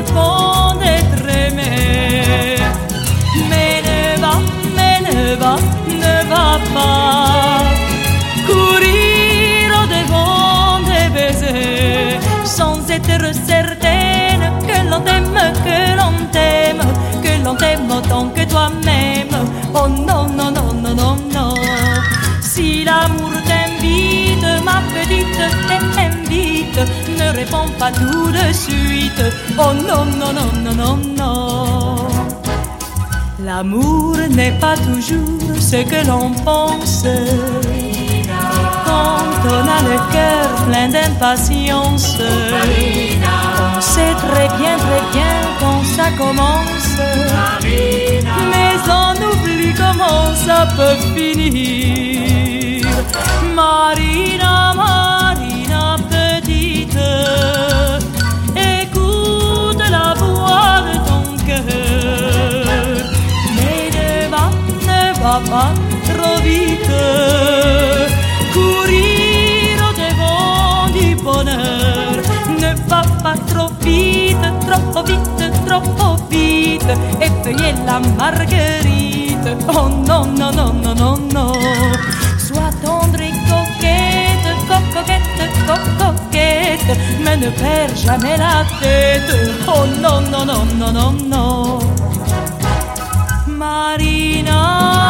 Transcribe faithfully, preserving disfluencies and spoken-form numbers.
c'est bon d'être aimé. Mais ne va, mais ne va, ne va pas courir au-devant des baisers sans être certaine que l'on t'aime, que l'on t'aime, que l'on t'aime autant que toi-même. Oh non, non, non, non, non, non. Si l'amour t'invite, ma petite, t'invite, ne réponds pas tout de suite. Oh non, non, non, non, non, non. L'amour n'est pas toujours ce que l'on pense. Et quand on a le cœur plein d'impatience, on sait très bien, très bien quand ça commence. Mais on oublie comment ça peut finir. Marina, Marina petite, écoute la voix de ton cœur. Mais ne va, ne va pas trop vite courir au-devant du bonheur. Ne va pas trop vite, trop vite, trop vite, effeuiller la marguerite. Oh non, non, non, non, non, non. Sois tendre et coquette, coquette, coquette, mais ne perds jamais la tête. Oh non, non, non, non, non, non. Marina.